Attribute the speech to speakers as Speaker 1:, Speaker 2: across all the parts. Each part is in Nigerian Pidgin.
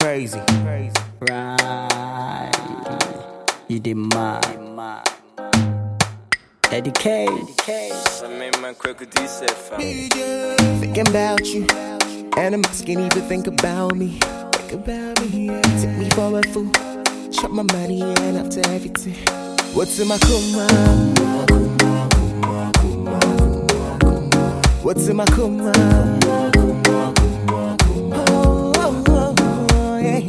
Speaker 1: crazy.
Speaker 2: Right. You did mad. Dedicate.
Speaker 1: Thinking about you, and I'm asking you to think about me. Take me for a fool. Chop my money and after everything. What's in my kuma? What's in my kuma? Yeah.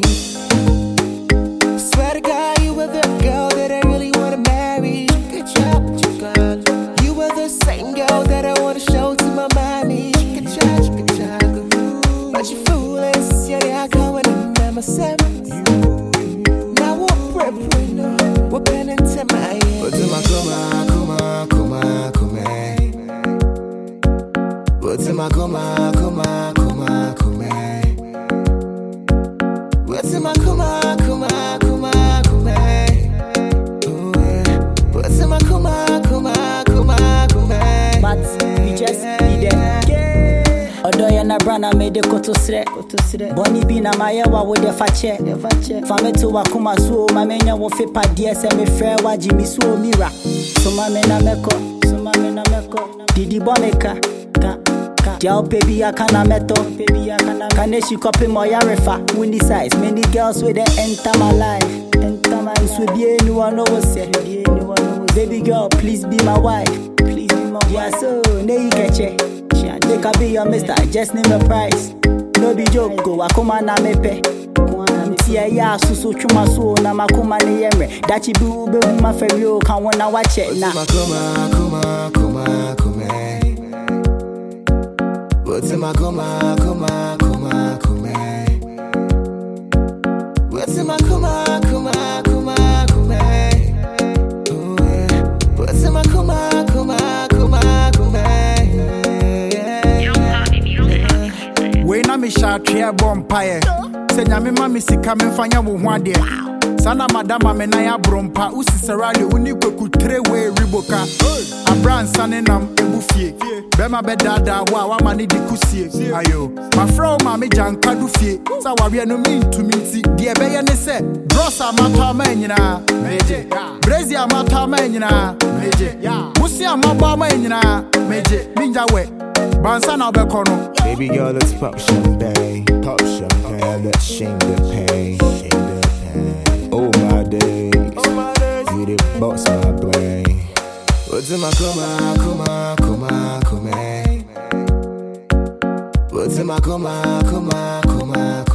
Speaker 1: Swear to God, you were the girl that I really wanna marry. Good job, girl. You were the same girl that I wanna show to my mommy. Good job, but you foolish, yeah, I can't win myself. Now we're penning to my head. What's in my kuma? What's in my kuma? What's in my kuma? What's in my kuma?
Speaker 2: But we just need it. Odoya na brana made the koto sre. Bonnie be na my wa with the fache. Fame to wakuma so my menya wo fe pa die se me frɛ wa jimi so mira. So my mena meko. Didi boneka. Jao baby akana meto. Kane she copy mo yarefa. Windy size. Many girls with the enter my life. So be anyone know what's it. Baby girl, please be my wife. Yeah, so now you get it. They can be your mister, just name a price. No be joke, go akoma na mepe. Tia ya susu chuma so na makoma ne yemre. Dachi bi ube ma ferio kan wona wache na.
Speaker 1: What's in my kuma? What's in my kuma? What's in my kuma?
Speaker 3: We na me shatria bompire. Se nyame ma me sika me mfanya wo ho ade. Sana madama me na ya brompa usisarali uni kwekutre we riboka. Abran sane nam ebufie. Bema bedada wa mani dikusie. Ayo. Ma fro ma me janka du fie. Sa wawe no mi ntumi nti. Die beye ne se. Drosa mata ma nyina. Meje. Brezi amata ma nyina. Meje. Musi amaba ma nyina. Meje. Minja we. Bansa na obekono.
Speaker 1: Baby girl, let's pop champagne. Let's shame the pain. Oh my days, you the boss my brain. What's in my kuma? What's in my kuma?